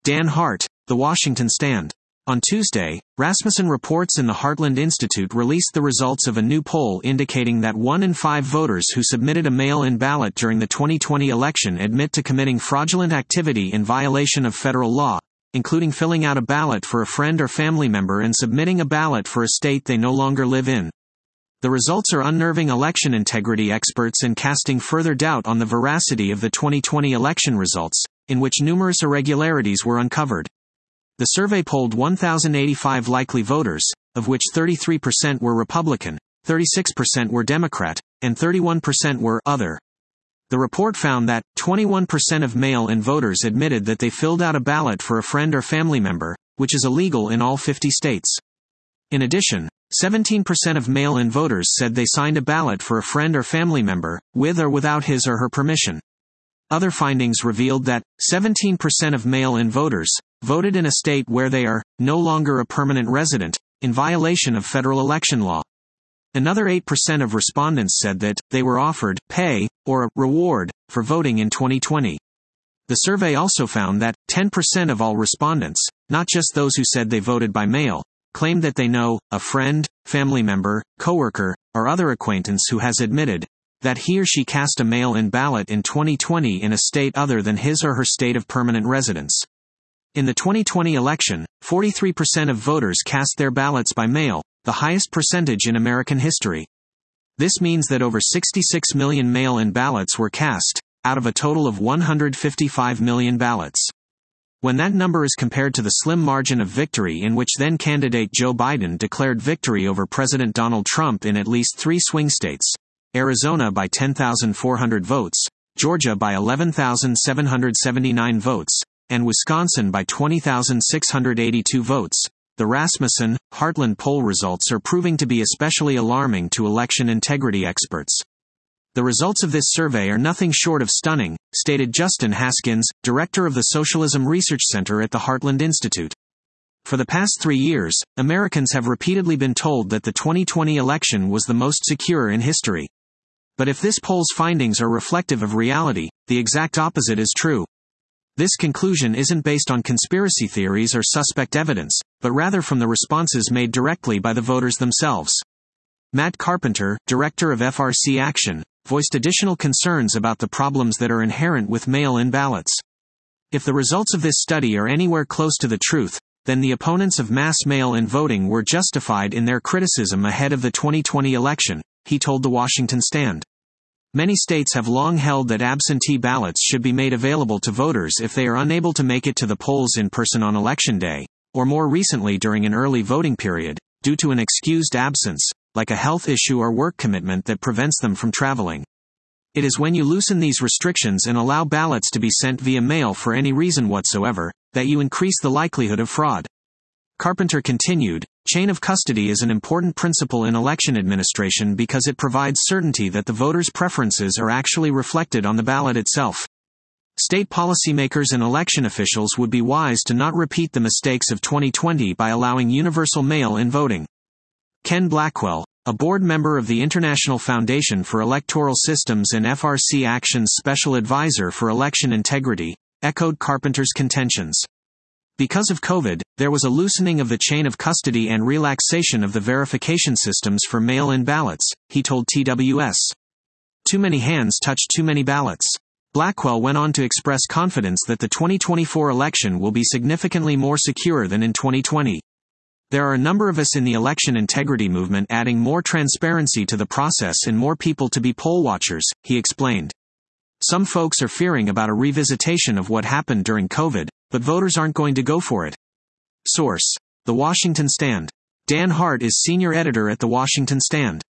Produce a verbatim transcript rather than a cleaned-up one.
Dan Hart, The Washington Stand. On Tuesday, Rasmussen Reports and the Heartland Institute released the results of a new poll indicating that one in five voters who submitted a mail-in ballot during the twenty twenty election admit to committing fraudulent activity in violation of federal law, including filling out a ballot for a friend or family member and submitting a ballot for a state they no longer live in. The results are unnerving election integrity experts and casting further doubt on the veracity of the twenty twenty election results, in which numerous irregularities were uncovered. The survey polled one thousand eighty-five likely voters, of which thirty-three percent were Republican, thirty-six percent were Democrat, and thirty-one percent were other. The report found that twenty-one percent of mail-in voters admitted that they filled out a ballot for a friend or family member, which is illegal in all fifty states. In addition, seventeen percent of mail-in voters said they signed a ballot for a friend or family member, with or without his or her permission. Other findings revealed that seventeen percent of mail-in voters voted in a state where they are no longer a permanent resident, in violation of federal election law. Another eight percent of respondents said that they were offered pay or a reward for voting in twenty twenty. The survey also found that ten percent of all respondents, not just those who said they voted by mail, claimed that they know a friend, family member, coworker, or other acquaintance who has admitted that he or she cast a mail-in ballot in twenty twenty in a state other than his or her state of permanent residence. In the twenty twenty election, forty-three percent of voters cast their ballots by mail, the highest percentage in American history. This means that over sixty-six million mail-in ballots were cast, out of a total of one hundred fifty-five million ballots. When that number is compared to the slim margin of victory in which then-candidate Joe Biden declared victory over President Donald Trump in at least three swing states, Arizona by ten thousand four hundred votes, Georgia by eleven thousand seven hundred seventy-nine votes, and Wisconsin by twenty thousand six hundred eighty-two votes, the Rasmussen, Heartland poll results are proving to be especially alarming to election integrity experts. The results of this survey are nothing short of stunning, stated Justin Haskins, director of the Socialism Research Center at the Heartland Institute. For the past three years, Americans have repeatedly been told that the twenty twenty election was the most secure in history. But if this poll's findings are reflective of reality, the exact opposite is true. This conclusion isn't based on conspiracy theories or suspect evidence, but rather from the responses made directly by the voters themselves. Matt Carpenter, director of F R C Action, voiced additional concerns about the problems that are inherent with mail-in ballots. If the results of this study are anywhere close to the truth, then the opponents of mass mail-in voting were justified in their criticism ahead of the twenty twenty election, he told the Washington Stand. Many states have long held that absentee ballots should be made available to voters if they are unable to make it to the polls in person on Election Day, or more recently during an early voting period, due to an excused absence, like a health issue or work commitment that prevents them from traveling. It is when you loosen these restrictions and allow ballots to be sent via mail for any reason whatsoever, that you increase the likelihood of fraud. Carpenter continued, chain of custody is an important principle in election administration because it provides certainty that the voters' preferences are actually reflected on the ballot itself. State policymakers and election officials would be wise to not repeat the mistakes of twenty twenty by allowing universal mail-in voting. Ken Blackwell, a board member of the International Foundation for Electoral Systems and F R C Action's special advisor for election integrity, echoed Carpenter's contentions. Because of COVID, there was a loosening of the chain of custody and relaxation of the verification systems for mail-in ballots, he told T W S. Too many hands touch too many ballots. Blackwell went on to express confidence that the twenty twenty-four election will be significantly more secure than in twenty twenty. There are a number of us in the election integrity movement adding more transparency to the process and more people to be poll watchers, he explained. Some folks are fearing about a revisitation of what happened during COVID, but voters aren't going to go for it. Source: The Washington Stand. Dan Hart is senior editor at The Washington Stand.